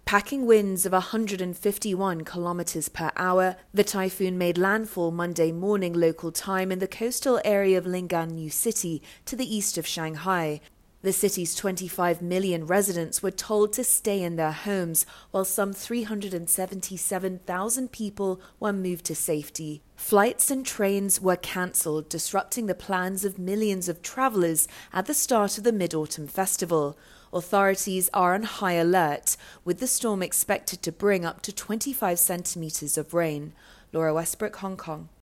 Packing winds of 151 kilometers per hour, the typhoon made landfall Monday morning local time in the coastal area of Linganyu City to the east of Shanghai. The city's 25 million residents were told to stay in their homes, while some 377,000 people were moved to safety. Flights and trains were cancelled, disrupting the plans of millions of travellers at the start of the Mid-Autumn Festival. Authorities are on high alert, with the storm expected to bring up to 25 centimetres of rain. Laura Westbrook, Hong Kong.